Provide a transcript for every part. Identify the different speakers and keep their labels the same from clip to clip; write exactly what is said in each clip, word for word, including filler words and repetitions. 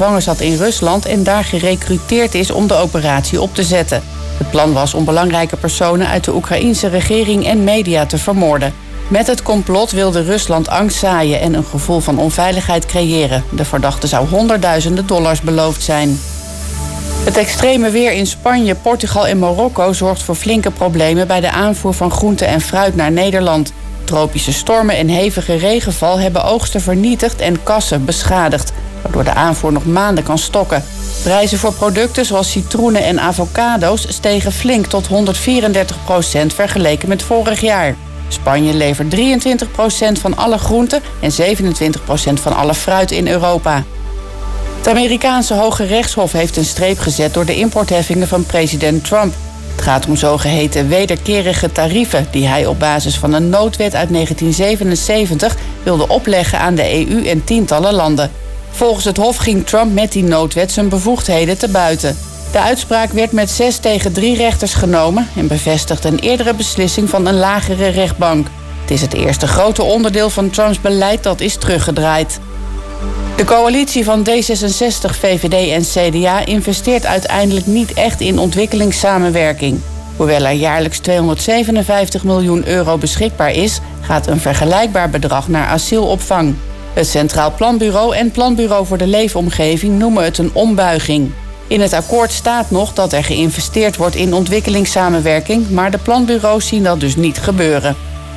Speaker 1: gevangen zat in Rusland en daar gerecruiteerd is om de operatie op te zetten. Het plan was om belangrijke personen uit de Oekraïense regering en media te vermoorden. Met het complot wilde Rusland angst zaaien en een gevoel van onveiligheid creëren. De verdachte zou honderdduizenden dollars beloofd zijn. Het extreme weer in Spanje, Portugal en Marokko zorgt voor flinke problemen bij de aanvoer van groente en fruit naar Nederland. Tropische stormen en hevige regenval hebben oogsten vernietigd en kassen beschadigd, waardoor de aanvoer nog maanden kan stokken. Prijzen voor producten zoals citroenen en avocado's stegen flink tot honderdvierendertig procent vergeleken met vorig jaar. Spanje levert drieëntwintig procent van alle groenten en zevenentwintig procent van alle fruit in Europa. Het Amerikaanse Hoge Rechtshof heeft een streep gezet door de importheffingen van president Trump. Het gaat om zogeheten wederkerige tarieven die hij op basis van een noodwet uit negentien zevenenzeventig wilde opleggen aan de E U en tientallen landen. Volgens het Hof ging Trump met die noodwet zijn bevoegdheden te buiten. De uitspraak werd met zes tegen drie rechters genomen en bevestigt een eerdere beslissing van een lagere rechtbank. Het is het eerste grote onderdeel van Trumps beleid dat is teruggedraaid. De coalitie van D zesenzestig, V V D en C D A investeert uiteindelijk niet echt in ontwikkelingssamenwerking. Hoewel er jaarlijks tweehonderdzevenenvijftig miljoen euro beschikbaar is, gaat een vergelijkbaar bedrag naar asielopvang. Het Centraal Planbureau en Planbureau voor de Leefomgeving noemen het een ombuiging. In het akkoord staat nog dat er geïnvesteerd wordt in ontwikkelingssamenwerking, maar de planbureaus zien dat dus niet gebeuren.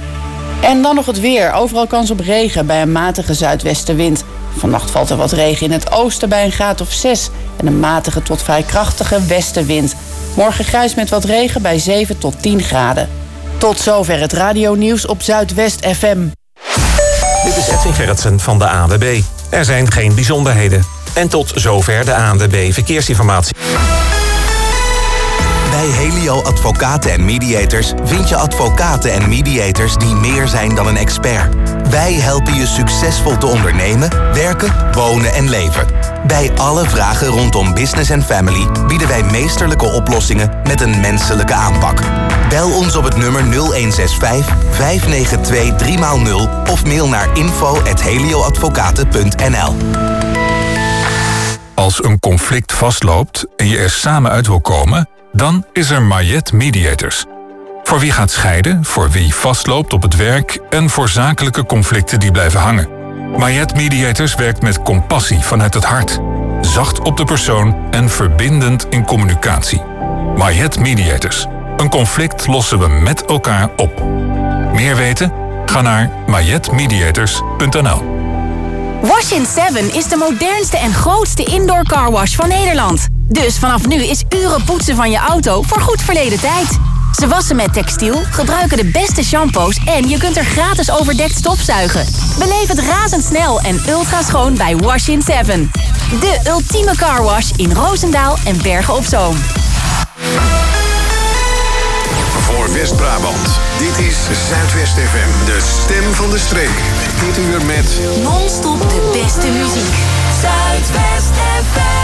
Speaker 1: En dan nog het weer. Overal kans op regen bij een matige zuidwestenwind. Vannacht valt er wat regen in het oosten bij een graad of zes en een matige tot vrij krachtige westenwind. Morgen grijs met wat regen bij zeven tot tien graden. Tot zover het radionieuws op Zuidwest F M.
Speaker 2: Dit is Edwin Gerritsen van de A N W B. Er zijn geen bijzonderheden. En tot zover de A N W B Verkeersinformatie.
Speaker 3: Bij Helio Advocaten en Mediators vind je advocaten en mediators die meer zijn dan een expert. Wij helpen je succesvol te ondernemen, werken, wonen en leven. Bij alle vragen rondom business en family bieden wij meesterlijke oplossingen met een menselijke aanpak. Bel ons op het nummer nul een zes vijf, vijf negen twee, drie nul of mail naar info at helioadvocaten punt n l.
Speaker 4: Als een conflict vastloopt en je er samen uit wil komen, dan is er Mayet Mediators. Voor wie gaat scheiden, voor wie vastloopt op het werk en voor zakelijke conflicten die blijven hangen. Mayet Mediators werkt met compassie vanuit het hart, zacht op de persoon en verbindend in communicatie. Mayet Mediators. Een conflict lossen we met elkaar op. Meer weten? Ga naar mayet mediators punt n l.
Speaker 5: Wash in seven is de modernste en grootste indoor carwash van Nederland. Dus vanaf nu is uren poetsen van je auto voor goed verleden tijd. Ze wassen met textiel, gebruiken de beste shampoos en je kunt er gratis overdekt stofzuigen. Beleef het razendsnel en ultra schoon bij Wash in seven. De ultieme carwash in Roosendaal en Bergen op Zoom.
Speaker 6: Voor West-Brabant, dit is Zuidwest F M, de stem van de streek. Dit uur met
Speaker 5: non-stop de beste muziek. Zuidwest F M.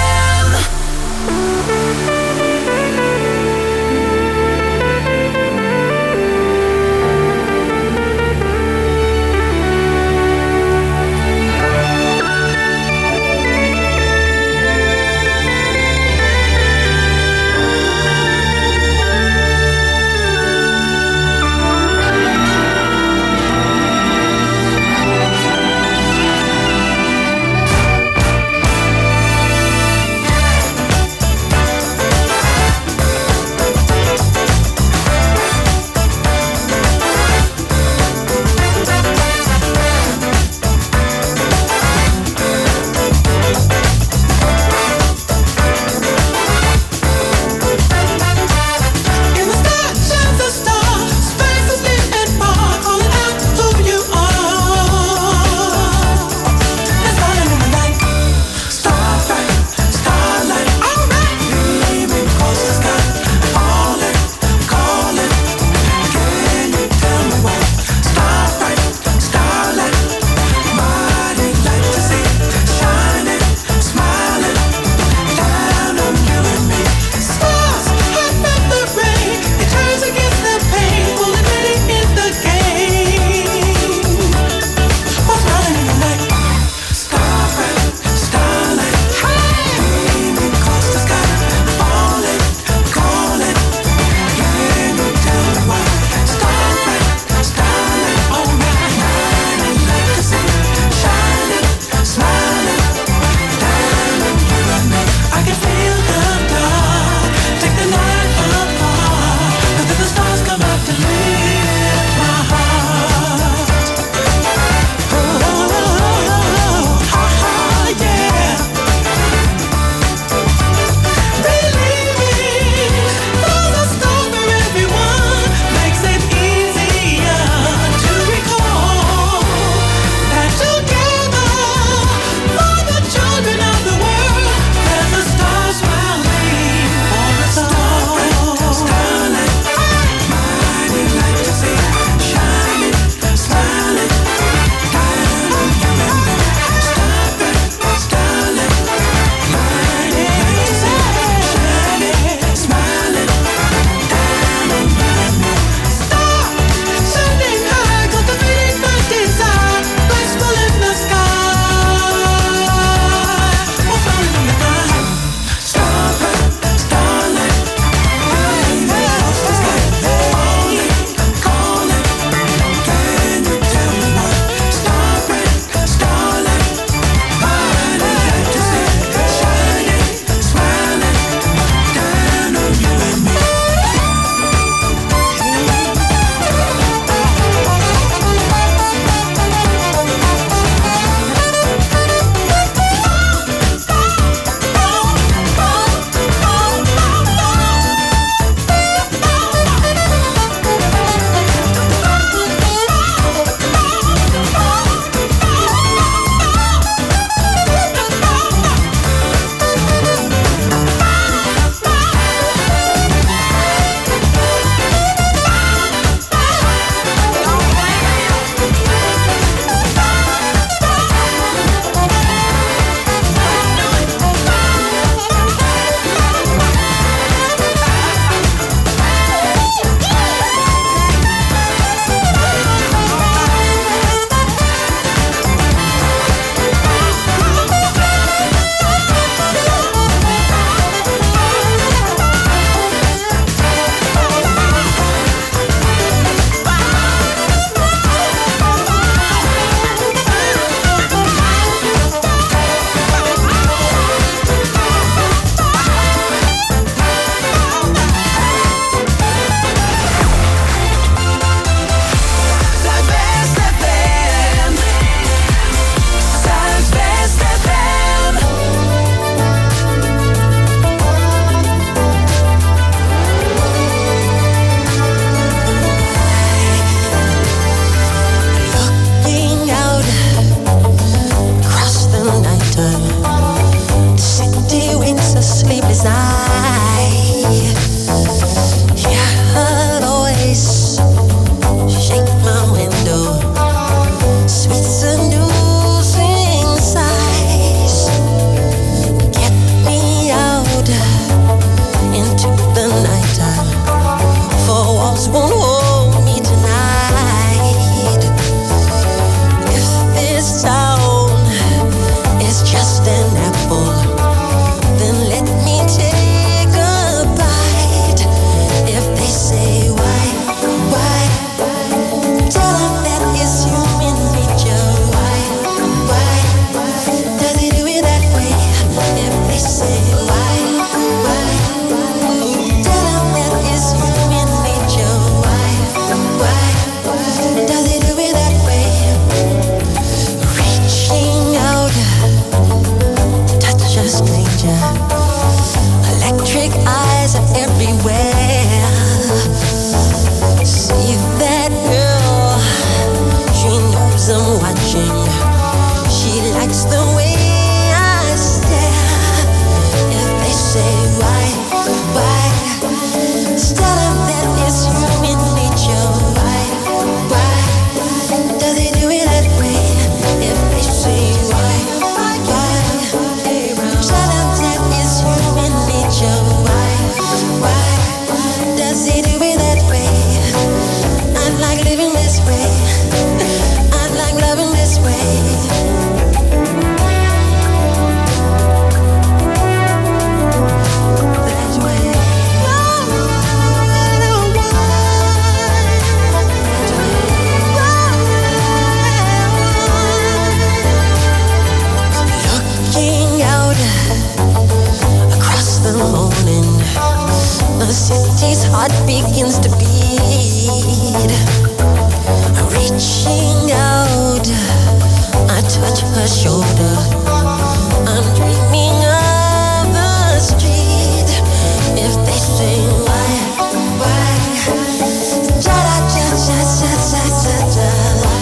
Speaker 7: the city's heart begins to beat. Reaching out, I touch her shoulder. I'm dreaming of a street. If they say why, why, da da da da da da da da.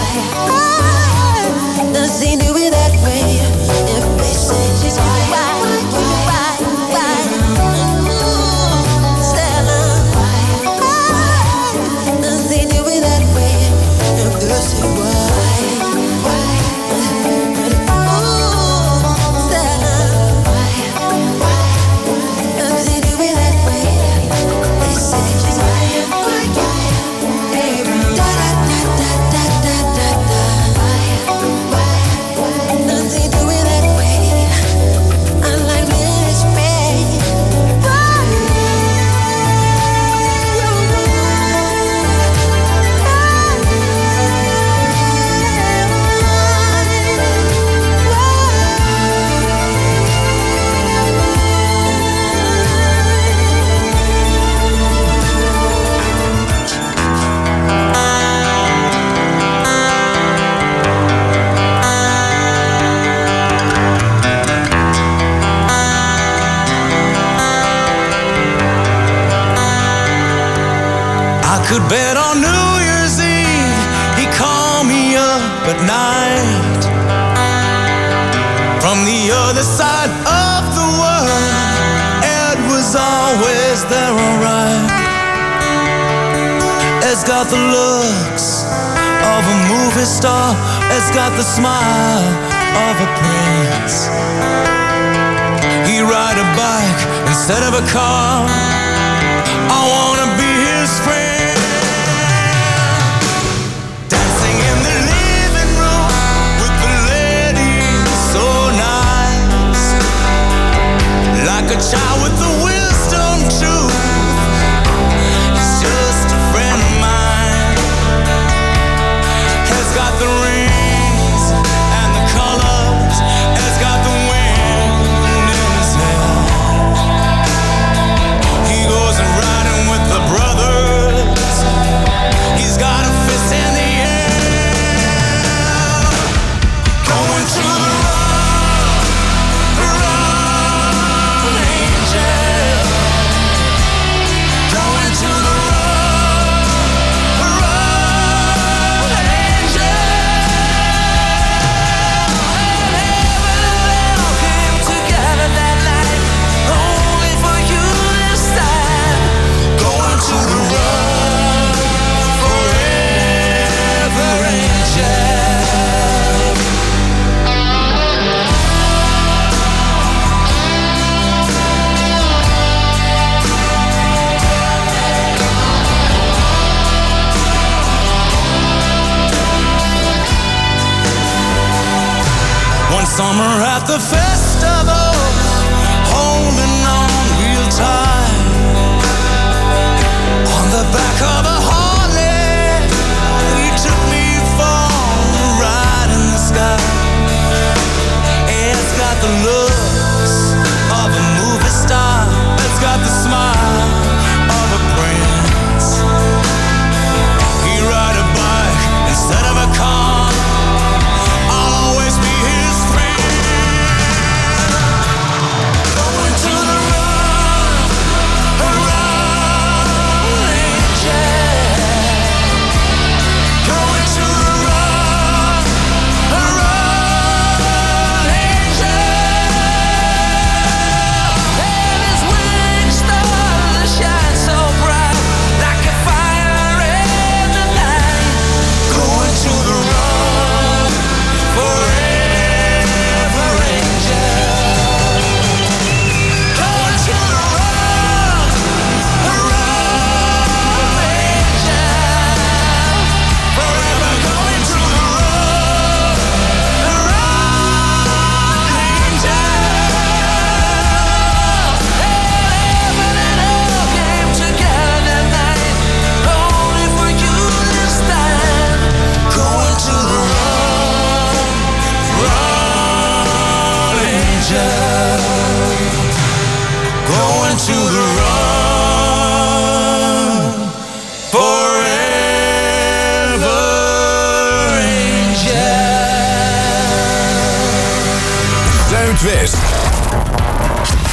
Speaker 7: Why does he do it that way? If they say she's why, why, why, why, Stella, why does he do it that way? If they say why, why, ooh, Stella, why, why does he do it that way? They say she's why, why, why, da da da da da da da da. Why does he do it that way? I like this way. Why?
Speaker 8: I could bet on New Year's Eve he called me up at night from the other side of the world. Ed was always there, alright. Ed's got the looks of a movie star. Ed's got the smile of a prince. He ride a bike instead of a car. I wanna be his friend. Dancing in the living room with the ladies, so nice. Like a child with the wisdom truth. He's just a friend of mine. He's got the rings and the colors. He's got the wind in his hair. He goes and riding with the brothers. He's got a fist in the air. Going to the rock, rock, angel. Going to the rock, rock, angel. And heaven and hell came together that night, only for you this time. Going to the rock, forever, angel. One summer at the festival, holding on real tight on the back of a Harley, he took me for a ride in the sky. It's got the looks of a movie star. It's got the smile of a prince. He ride a bike instead of a car. I'll always be his friend. Going to the rock, rock, angel. Going to the rock, rock, angel. And his wings start to shine so bright, like a fire in the night. Going to the rock, forever, angel. Going to the rock, rock, angel. Forever going to the rock, rock, angel. Heaven and hell came together that night, only for you this time. Going to the rock, rock, angel. Going to the rock,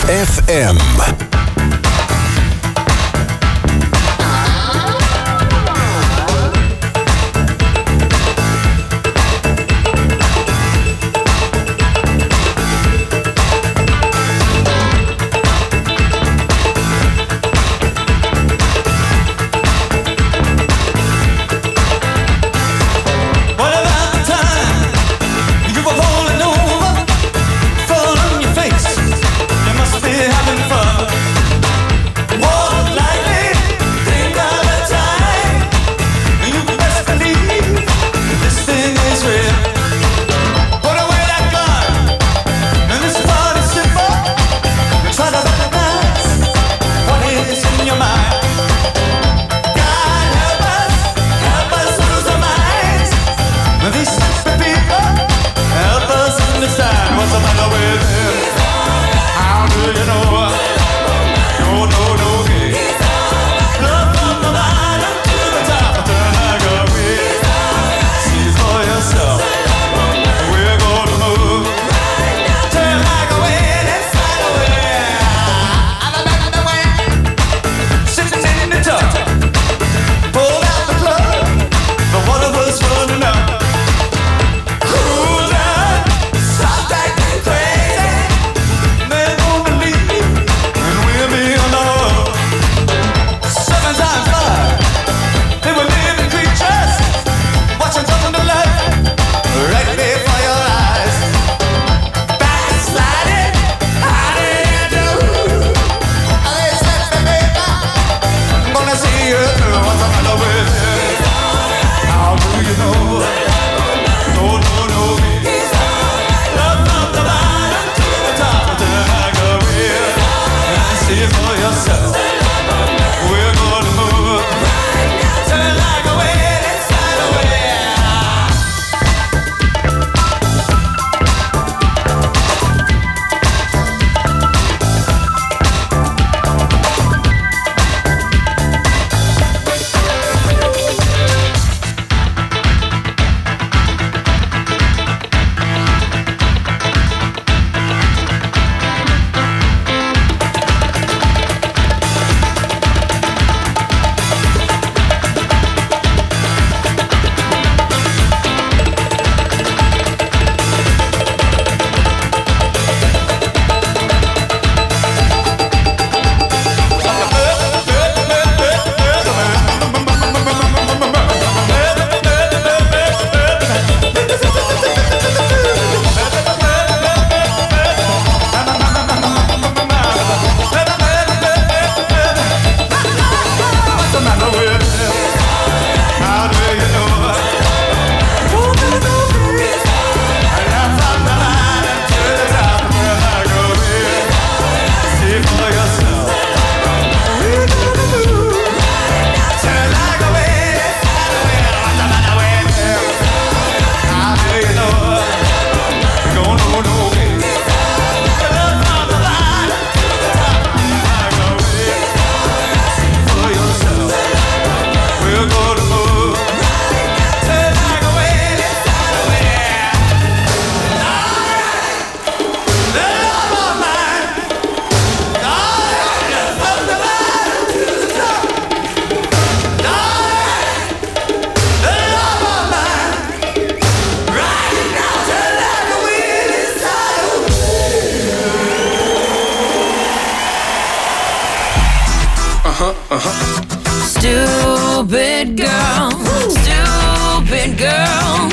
Speaker 6: F M.
Speaker 9: Stupid girl, stupid girl,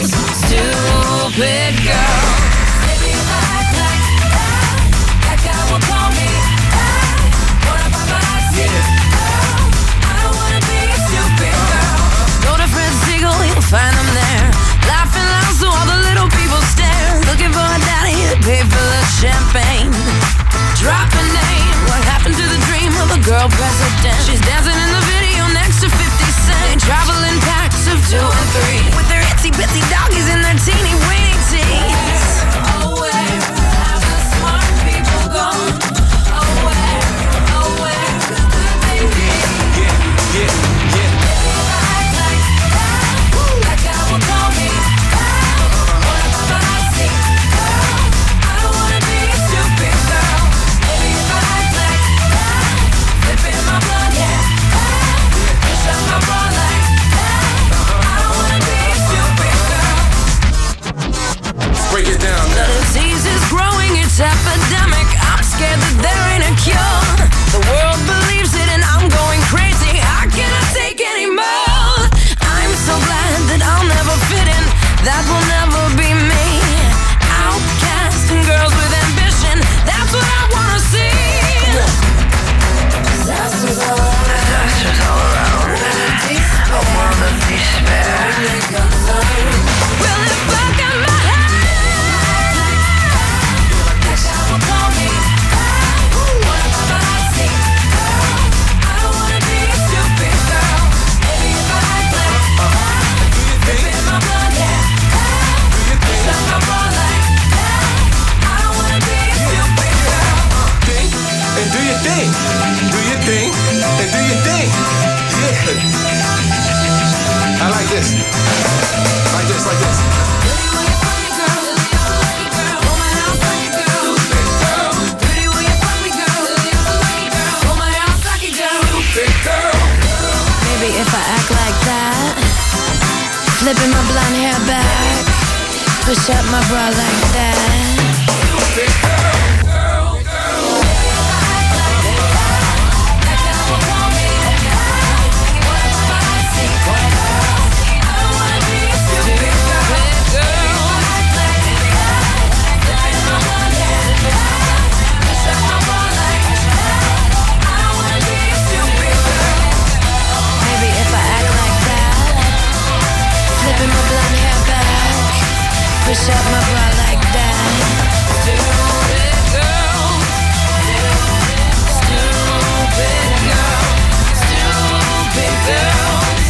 Speaker 9: stupid girl. Baby, if I act like that, that guy will call me back. Wanna buy my seat? Girl, I don't wanna be a stupid girl. Go to Fred Siegel, you'll find them there, laughing loud so all the little people stare, looking for a daddy to pay for the champagne. Drop a name. What happened to the dream of a girl president? She's dancing in the video next to fifty cent. Traveling packs of two and three, with their itsy bitsy doggies in their teeny weeny teeth. Oh, where have the smart people gone? Oh, where, oh, where could they be? Yeah, yeah, yeah. If I act like that, that guy will call me back. What if I see? Girl, I don't wanna be a stupid girl. Maybe if I
Speaker 10: thing. Do your thing and do your thing. Yeah. I like this. Like this, like this.
Speaker 9: Maybe if I act like that, flipping my blonde hair back, push up my bra like that. Flipping my blonde hair back, push up my bra like that. Stupid girl, stupid girl, stupid girl.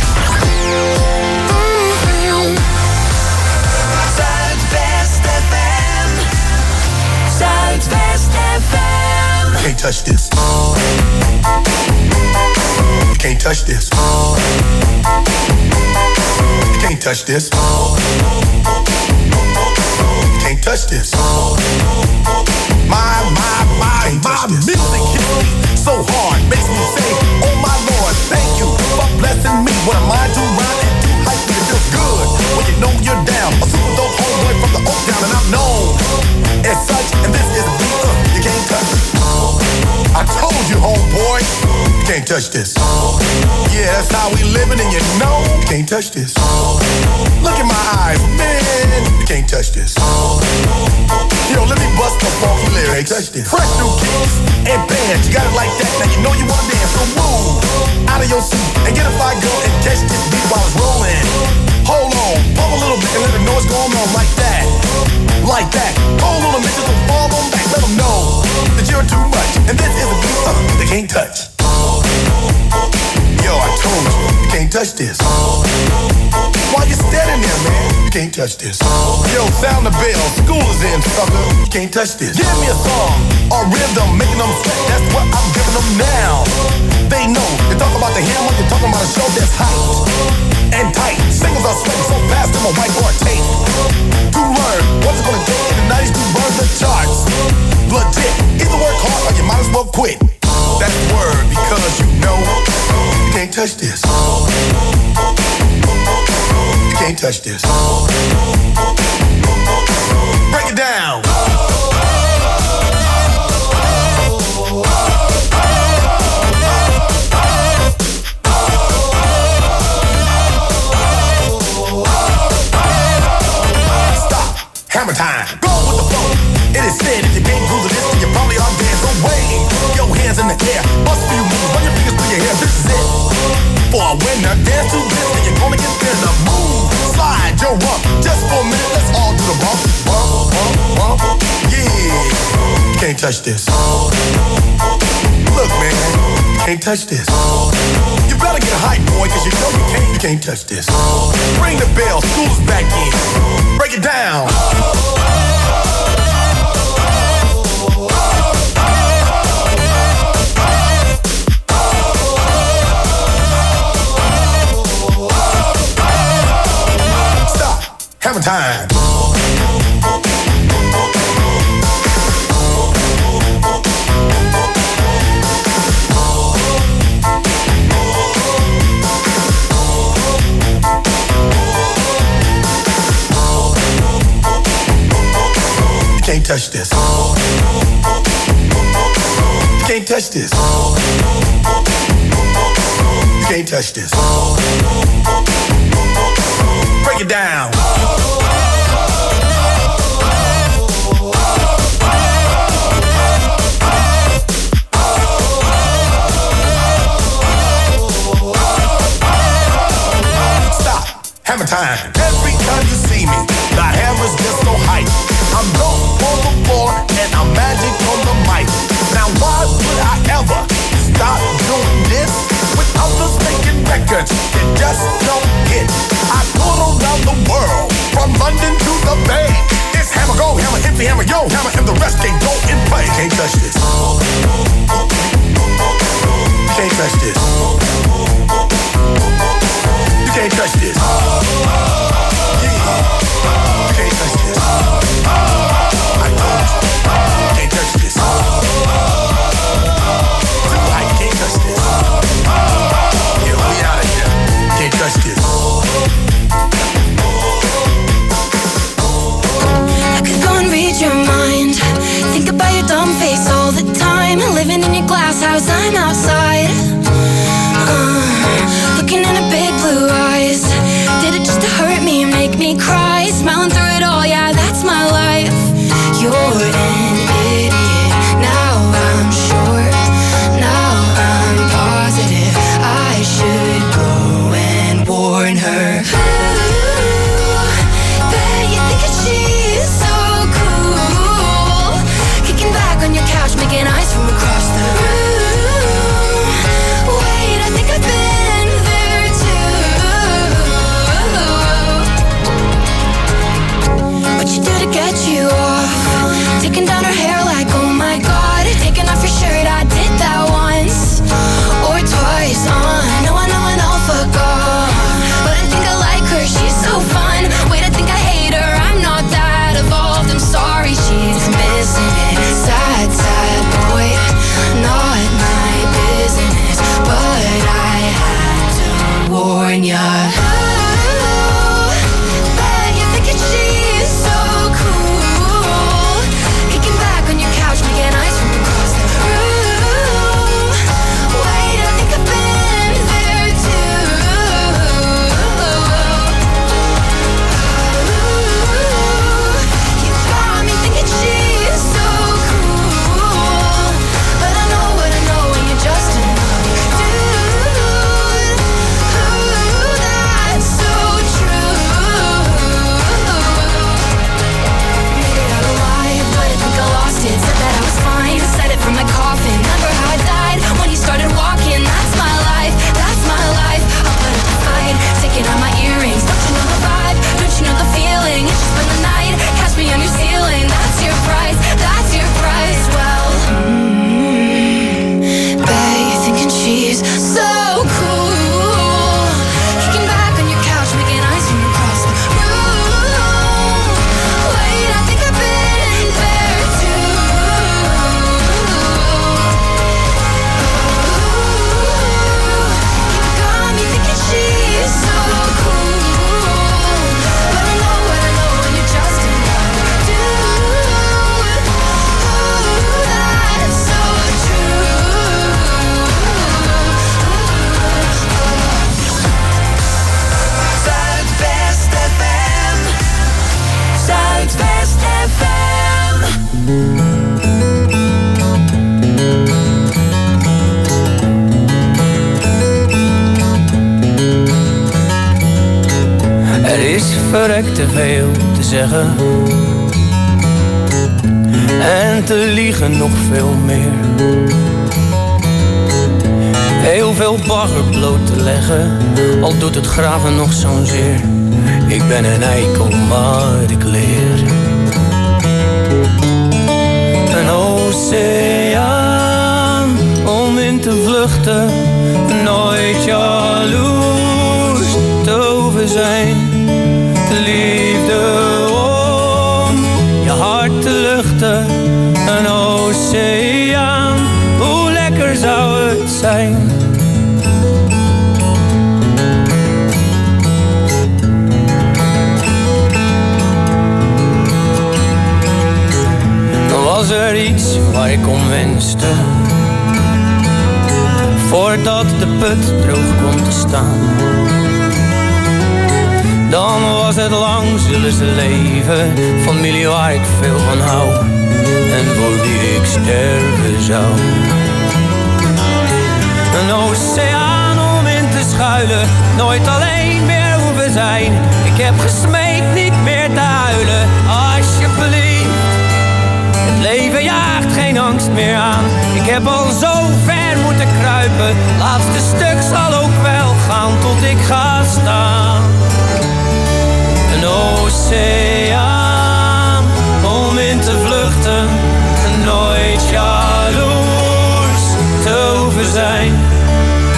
Speaker 9: Mm-hmm. Zuidwest F M, Zuidwest F M.
Speaker 11: You can't touch this. You can't touch this. You can't touch this. You can't touch this. My, my, my, my music hits me so hard, makes me say, oh my Lord, thank you for blessing me. When I mind to rhyme and do hype, it feels good when you know you're down. A super dope homeboy from the Oak Town, and I'm known as such. And this is a beat uh, you can't touch. I told you, homeboy, you can't touch this. Yeah, that's how we living, and you know you can't touch this. Look in my eyes, man, you can't touch this. Yo, let me bust the funky lyrics. Fresh new kicks and bands, you got it like that. Now you know you wanna dance, so move out of your seat and get a fire girl and catch this beat while it's rolling. Hold on, pump a little bit and let them know what's going on like that. Like that. Hold on a minute, just fall on back, let them know that you're too much. And this is a beat uh, they can't touch. Yo, I told you, you can't touch this. Why you standing there, man? You can't touch this. Yo, sound the bell, school is in, sucker. You can't touch this. Give me a song or rhythm, making them sweat. That's what I'm giving them now. They know, you talk about the hammer, you're talking about a show that's hype and tight. Singles are sweating so fast, I'm a whiteboard tape. To learn what's it gonna take in the nineties to burn the charts. Legit, either work hard or you might as well quit. That's word because you know you can't touch this. You can't touch this. Break it down. Stop. Hammer time. Go with the flow. It is said if you can't groove this, then you probably are dead. So wave your hands in the air. Bust a few moves, run your fingers through your hair. This is it. For a winner, dance to this, and you're gonna get there. Now move, slide your rump. Just for a minute, let's all do the bump, bump, bump, bump. Yeah, you can't touch this. Look, man, you can't touch this. You better get hype, boy, cause you know you can't, you can't touch this. Ring the bell, school's back in. Break it down. Hammer time. You can't touch this. You can't touch this. You can't touch this. Break it down. Stop. Hammer time. Every time you see me, the hammer's just so hype. I'm dope on the floor and I'm magic on the mic. Now why would I ever stop doing this without us making records that just don't hit? I tour around the world, from London to the Bay. It's hammer, go hammer, hit the hammer, yo hammer, and the rest can go and play. Can't touch this. touch this. You can't touch this. Yeah. You can't touch this. I told you. You can't touch this. I can't touch this. Yeah, we out of here. Can't touch this.
Speaker 12: I could go and read your mind. Think about your dumb face all the time. Living in your glass house, I'm outside. Uh, looking into big blue eyes. Did it just to hurt me, make me cry? Smiling through it all, yeah, that's my life. You're an idiot. Now I'm sure. Now I'm positive. I should go and warn her. Ooh, bet you think that she's so cool. Kicking back on your couch, making eyes from across the room. Wait, I think I've been there too. What you do to get you off? Taking down her hair like, oh my god. Taking off your shirt, I did that once or twice. Uh, no, I know, I know, fuck off. But I think I like her, she's so fun. Wait, I think I hate her, I'm not that evolved. I'm sorry, she's missing it. Sad, sad boy, not my business. But I had to warn ya. Ooh, bet you think that she's so cool. Kicking back on your couch, making eyes from across the room. Wait, I think I've been there too. Ooh, you got me thinking she's so cool. But I know what I know, and you're just another dude. Ooh, that's so true. Made it out alive, but I think I lost it. Said that I was fine, said it from my coffin. Remember how I died when you started walking? That's my life, that's my life. I'll put up a fight, taking out my earrings. Don't you know the vibe? Don't you know the feeling? It's just been the night, catch me on your ceiling. That's your price, that's your price. Well, mm, bet you're thinking she's so cool. Kicking back on your couch, making eyes from across the room. Wait, I think I've been there too. You got me thinking she's so cool. But I know what I know, and you're just another dude. Ooh, that's so true.
Speaker 8: Zuidwest F M. Zuidwest F M.
Speaker 13: Er is verrekt te veel te zeggen en te liegen nog veel meer. Heel veel bagger bloot te leggen, al doet het graven nog zo'n zeer. Ik ben een eikel, maar ik leer. Een oceaan om in te vluchten, nooit jaloers te over zijn. Liefde om je hart te luchten, een oceaan, hoe lekker zou het zijn. Dan was er iets waar ik om wenste, voordat de put droog kwam te staan. Dan was het lang, zullen ze leven, familie waar ik veel van hou en voor wie ik sterven zou. Een oceaan om in te schuilen, nooit alleen meer hoeven zijn. Ik heb gesmeekt niet meer te huilen, alsjeblieft. Het leven jaagt geen angst meer aan, ik heb al zo ver moeten kruipen. Laatste stuk zal ook wel gaan tot ik ga staan. Een oceaan om in te vluchten, nooit jaloers te hoeven zijn.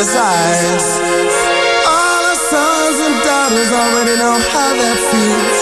Speaker 14: his eyes. All our sons and daughters already know how that feels.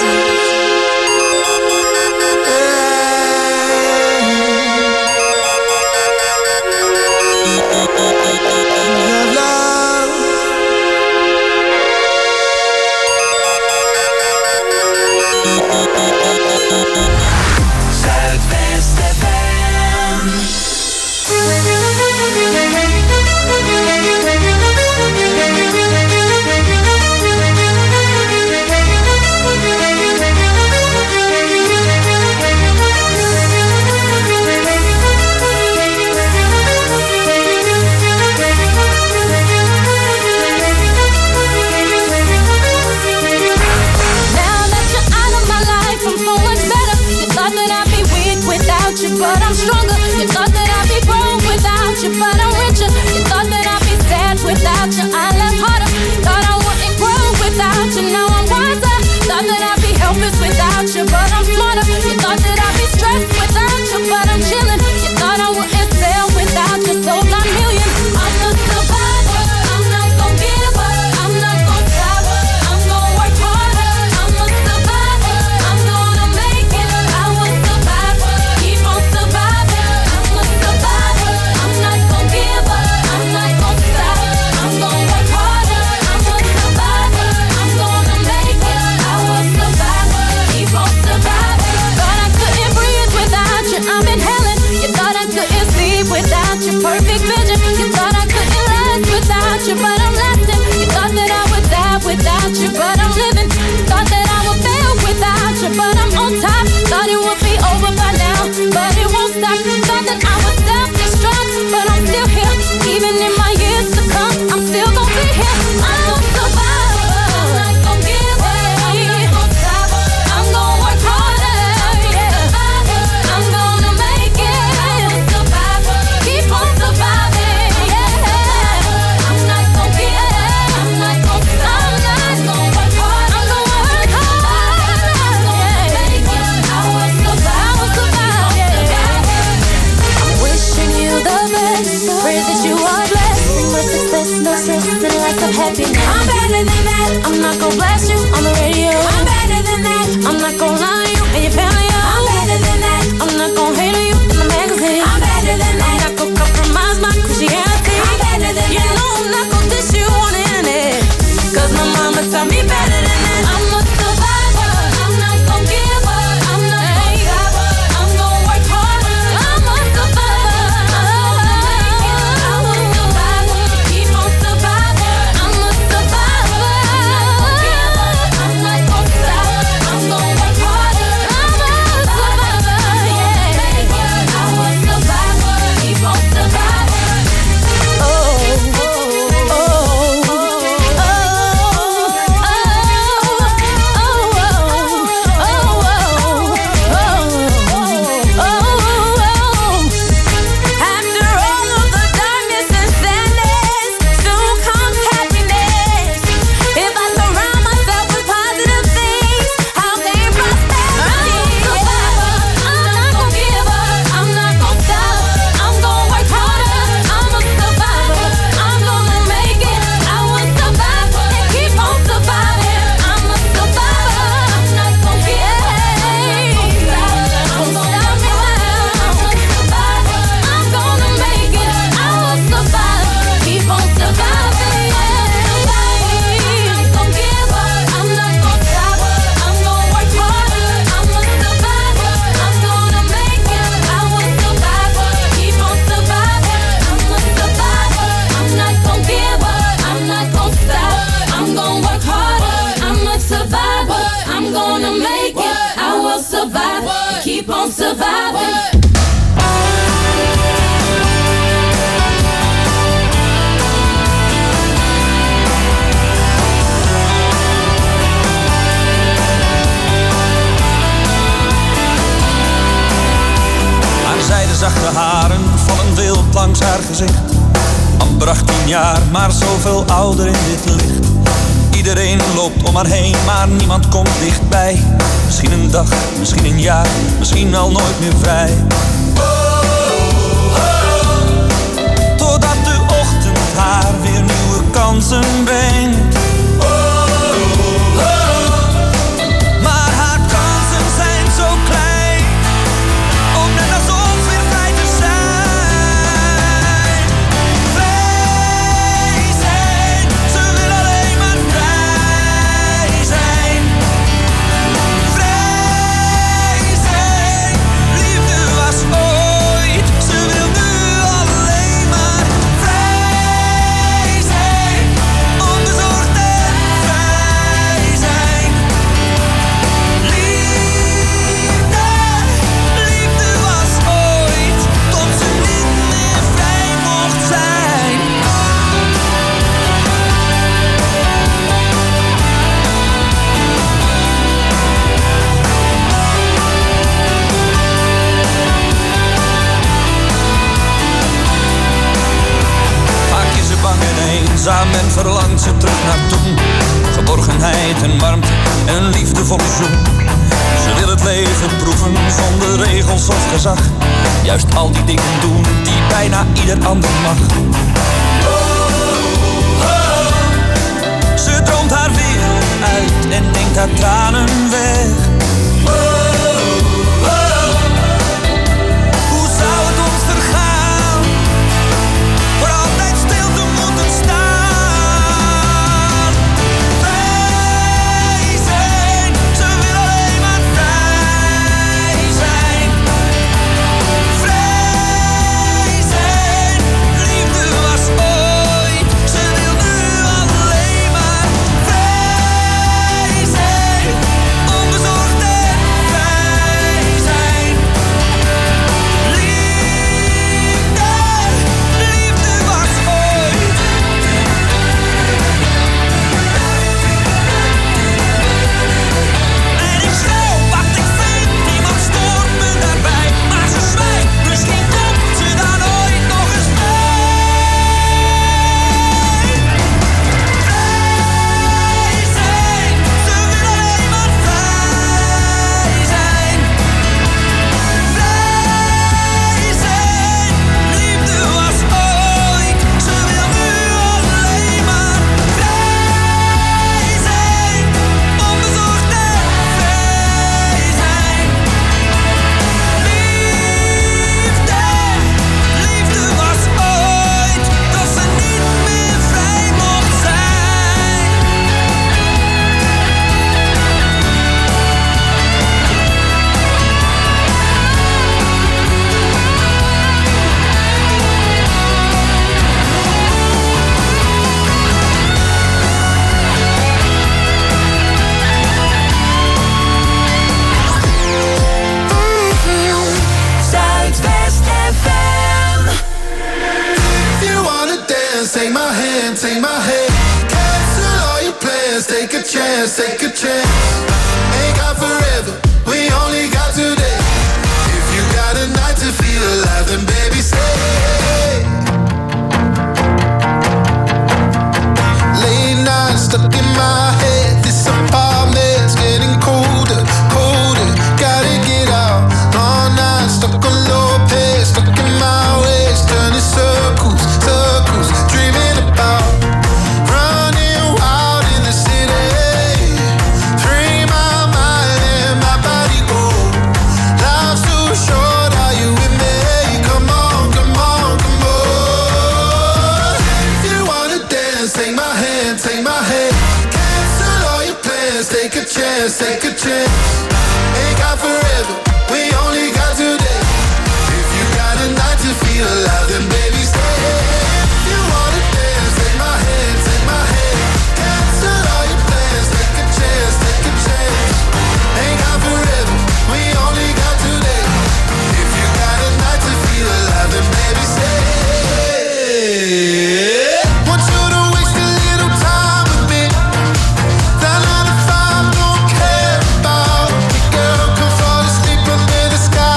Speaker 12: But I'm stronger. You thought that I'd be broke without you, but I'm richer. You thought that I'd be sad without you, I left harder. Thought I wouldn't grow without you, now I'm wiser. Thought that I'd be helpless without you, but I'm smarter. You thought that I'd be stressed without you, but I'm chilling. You thought I wouldn't sell without you, sold nine million. I'm a survivor. I'm not gon' give up. I'm not gon' stop. I'm gon' work harder. I'm a survivor. I'm gonna make it. I will survive. Keep on surviving. I'm a survivor. I'm not gon' give up. I'm not gon' stop. I'm gon' work harder. I'm a survivor. I'm gonna make it. I will survive. Keep on surviving. Thought I couldn't breathe without you. I'm inhaling. You thought I couldn't sleep without your perfect vision. You thought I couldn't last without you, but I'm lasting. You thought that I would die without you, but I'm living. Thought that I would fail without you, but I'm on top. Thought it would be over by now, but it won't stop. Thought that I would self-destruct, but I'm still here. Even in my years to come, I'm still gonna be here. I'm a survivor. I'm not gonna give up. I'm not gonna stop. I'm gonna work harder. Yeah. I'm gonna make it. I'm a survivor. Keep on surviving. Yeah. I'm not gonna give up. I'm not gonna stop. I'm gonna work hard. I'm gonna work hard. I'm gonna make it. I will survive. I will survive. Yeah. I'm wishing you the best. Pray that you are blessed. More success, no stress, and lots of happiness. I'm better than that. I'm not gonna blast you on the radio. I'm better than that. I'm not gonna lie to you and your family. I'm better than that. I'm not gonna hate on you in the magazine. I'm better than that. I'm not gonna compromise my Christianity. I'm better than that. You know I'm not gonna dish you on the internet. Cause my mama taught me better than that. I'm a survivor. I'm not gonna give up. I'm not gonna stop. I'm gonna work harder. I'm a survivor. I will survive. Keep on surviving. I'm a survivor. I'm not gonna stop. I'm gonna work harder. I'm a survivor. Yeah. I will survive. Keep on surviving. Oh, oh, oh, oh, After all of the darkness and sadness, soon comes happiness. If I surround myself with positive things, I'll gain prosperity. I'm not gonna give up. I'm not gonna stop. I'm gonna work harder. I'm a survivor. I'm gonna make it. I will survive and keep on surviving. I'm a survivor. I'm not gonna give up. I'm gonna stop me now. I'm a survivor. I'm gonna make it. I will survive. Keep on surviving. I'm not gonna give up. I'm not gonna stop. I'm gonna work harder. I'm a survivor. I'm gonna make it. I will survive. Keep on surviving. I'm a survivor. I'm not gonna give up. I'm not gonna stop. I'm gonna work harder. I'm a survivor. I'm gonna make it. I will survive. Keep on surviving.
Speaker 15: Haar zijdezachte haren vallen wild langs haar gezicht. Amper achttien jaar, maar zoveel ouder in dit licht. Iedereen loopt om haar heen, maar niemand komt dichtbij. Misschien een dag, misschien een jaar, misschien wel nooit meer vrij. Totdat de ochtend haar weer nieuw dansen bent. Oh, oh, oh. Maar haar kansen zijn zo klein om net alsof weer vrij te zijn. Vrij zijn, ze wil alleen maar vrij zijn. Vrij zijn, liefde was ooit, ze wil nu alleen maar vrij zijn. Onbezorgd en vrij zijn. Liefde, liefde was ooit, tot ze niet meer vrij mocht zijn. Vaak is ze bang en eenzaam en verlangt ze terug naar toen. Geborgenheid en warmte en een liefdevolle zoen. Ze wil het leven proeven zonder regels of gezag. Juist al die dingen doen die bijna ieder ander mag. Ze droomt haar wereld uit en denkt haar tranen weg. Hoe zou het ons vergaan? Voor altijd stil te moeten staan. Vrij zijn, ze wil alleen maar vrij zijn. Vrij zijn, liefde was ooit, ze wil nu alleen maar vrij zijn. Onbezorgd en vrij zijn. Liefde, liefde was ooit. En ik schreeuw wat ik vind, niemand stoort me daarbij. Maar ze zwijgt, misschien komt ze dan ooit nog eens bij. Vrij zijn, ze wil alleen maar vrij zijn. Vrij zijn, liefde was ooit, ze wil nu alleen maar vrij zijn. Onbezorgd en vrij zijn. Liefde, liefde was ooit, dat ze niet meer vrij mocht zijn. Zuidwest F M.
Speaker 14: If you wanna dance, take my hand, take my hand. Cancel all your plans, take a chance, take a chance. Ain't got forever, we only got today. If you got a night to feel alive, then baby stay. Late night stuck in my head, this apartment's getting colder, colder. Gotta get out, all night stuck on low pace, stuck in my ways, turning circles, circles, dreaming about running wild in the city. Free my mind and my body go. Life's too short, are you with me? Come on, come on, come on. If you wanna dance, take my hand, take my hand. Cancel all your plans, take a chance, take a chance. Ain't got forever, we only got today. If you got a night to feel alive, then baby stay. If you wanna dance, take my hand, take my hand. Cancel all your plans, take a chance, take a chance. Ain't got forever, we only got today. If you got a night to feel alive, then baby stay. Want you to waste a little time with me. That nine to five don't care about me, girl. Come fall asleep under the sky.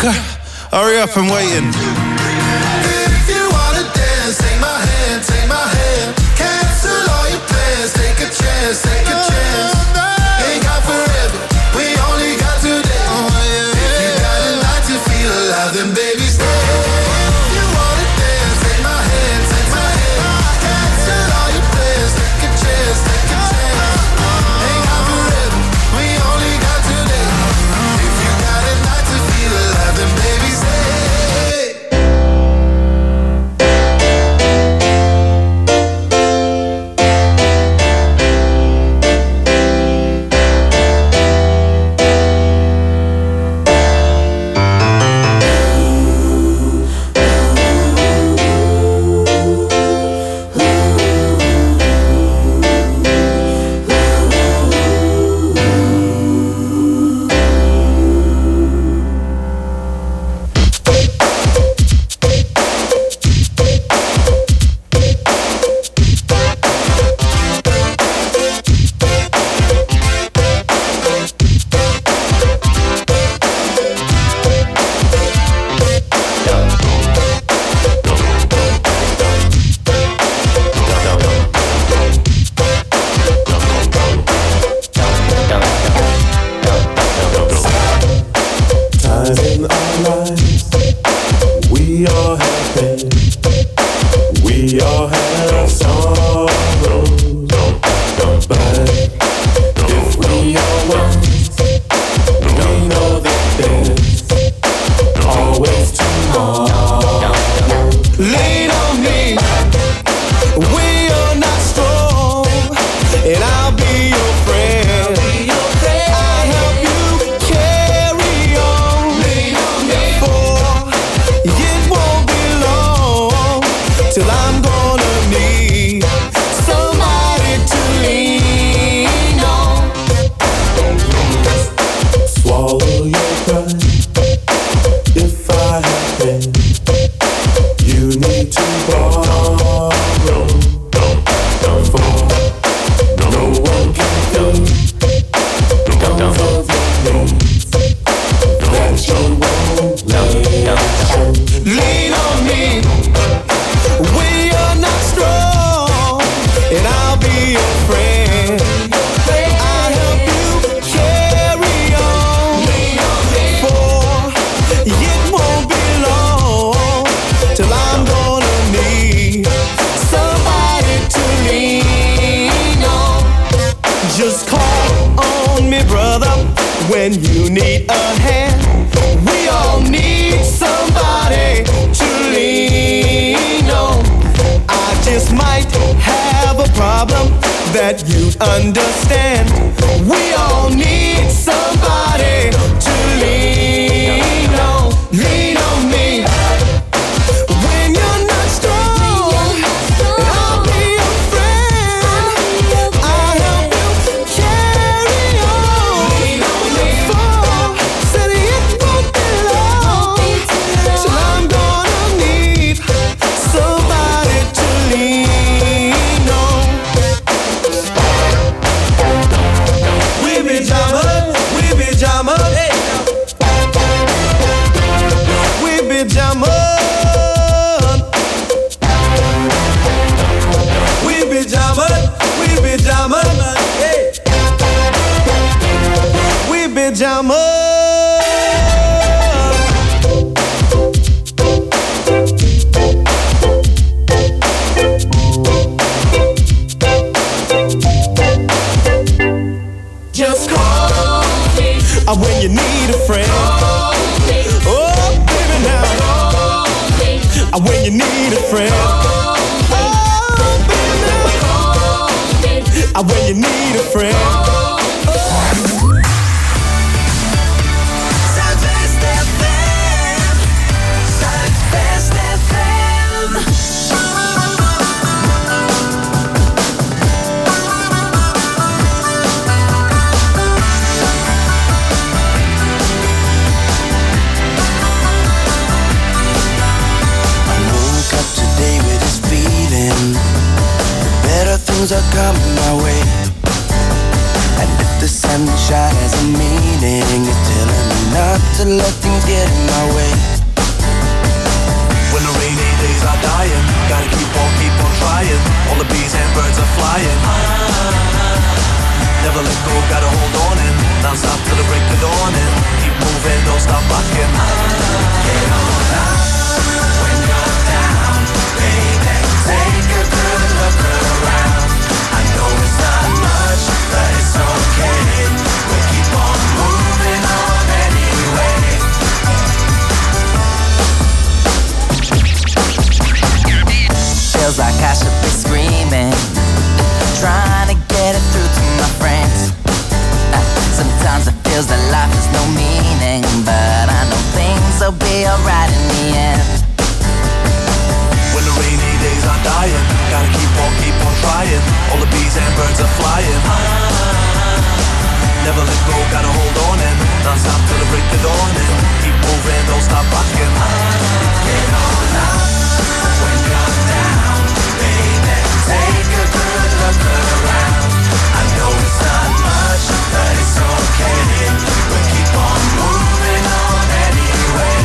Speaker 14: God, hurry up, I'm waiting.
Speaker 11: If you wanna dance, take my hand, take my hand. Cancel all your plans, take a chance, take a chance. Ain't got forever, we only got today. If you got a night to feel alive, then baby stay. If you wanna dance, take my hand, take my hand. Cancel all your plans, take a chance, take a chance. Ain't got forever, we only got today. If you got a night to feel alive, then baby stay.
Speaker 16: When you need a hand, we all need somebody to lean on. I just might have a problem that you'd understand. We all need somebody to lean on. Lean on me. When you're not strong, I'll be your friend. I'll help you carry on. Lean on me. Said it won't be long till I'm gonna need somebody to lean on. We be jamming, we be jamming, we be jamming, we be jamming, we be jamming, we be jamming. Just call me when you need a friend. Call me. Oh, baby, now. Call me when you need a friend. Oh, baby, now. Call me when you need a friend. Southwest F M. Southwest F M.
Speaker 17: Better things are coming my way. And if the sunshine has a meaning, it's telling me not to let things get in my way.
Speaker 8: When the rainy days are dying, gotta keep on, keep on trying. All the bees and birds are flying. Never let go, gotta hold on in. Non-stop till the break of dawn and keep moving, don't stop rocking. Get on up when you're down, baby. Take a good look around. I know it's not much, but it's okay. We'll keep on moving on anyway.
Speaker 17: Feels like I should be screaming, trying to get it through to my friends. Uh, sometimes it feels that life has no meaning, but I know things will be alright in the end.
Speaker 8: When the rainy days are dying, gotta keep on, keep on trying. All the bees and birds are flying. Never let go, gotta hold on and non-stop till the break of dawn and keep moving, don't stop rocking. Get on up when you're down, baby. Take a good look around. I know it's not much, but it's okay. We'll keep on moving on anyway.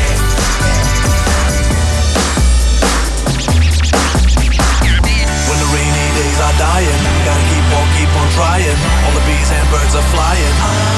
Speaker 8: When the rainy days are dying, gotta keep on, keep on trying. All the bees and birds are flying.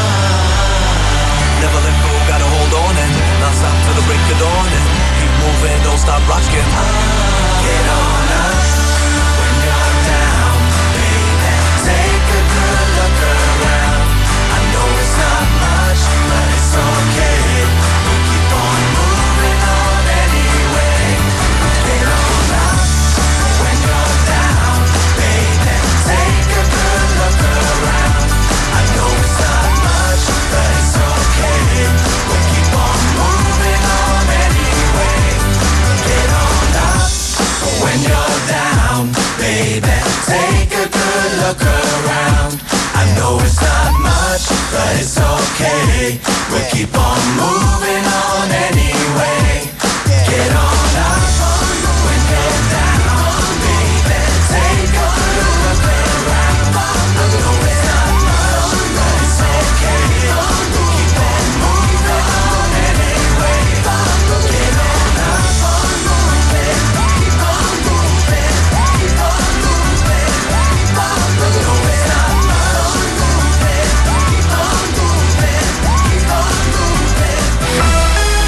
Speaker 8: Never let go, gotta hold on and non-stop till the break of dawn and keep moving, don't stop rocking. Get on up when you're down, baby. Take a good look around. I know it's not much, but it's okay. We'll keep on moving on anyway. Get on up when you're down, baby. Take a good look around. I know it's not much, but it's okay. We'll keep on moving on anyway. Get on up when you're down, baby. Take a good look around. I know it's not much, but it's okay. We'll keep on moving on anyway. Get on up when you're down, baby. Take a good look around. I know it's not much, but it's okay. We'll keep on moving on anyway. Get on up, keep on moving, keep on moving. I know it's not much, keep on moving, keep on moving.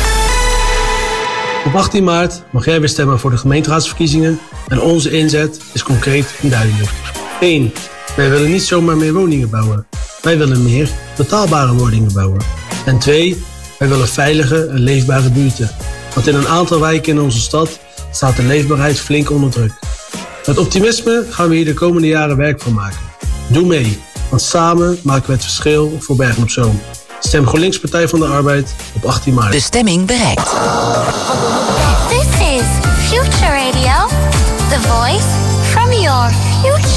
Speaker 18: Op achttien maart mag jij weer stemmen voor de gemeenteraadsverkiezingen en onze inzet is concreet en duidelijk. één. Wij willen niet zomaar meer woningen bouwen. Wij willen meer betaalbare woningen bouwen. En twee. Wij willen veilige en leefbare buurten. Want in een aantal wijken in onze stad staat de leefbaarheid flink onder druk. Met optimisme gaan we hier de komende jaren werk van maken. Doe mee, want samen maken we het verschil voor Bergen op Zoom. Stem GroenLinks Partij van de Arbeid op achttien maart.
Speaker 5: De stemming bereikt.
Speaker 19: This is Future Radio, the voice from your future.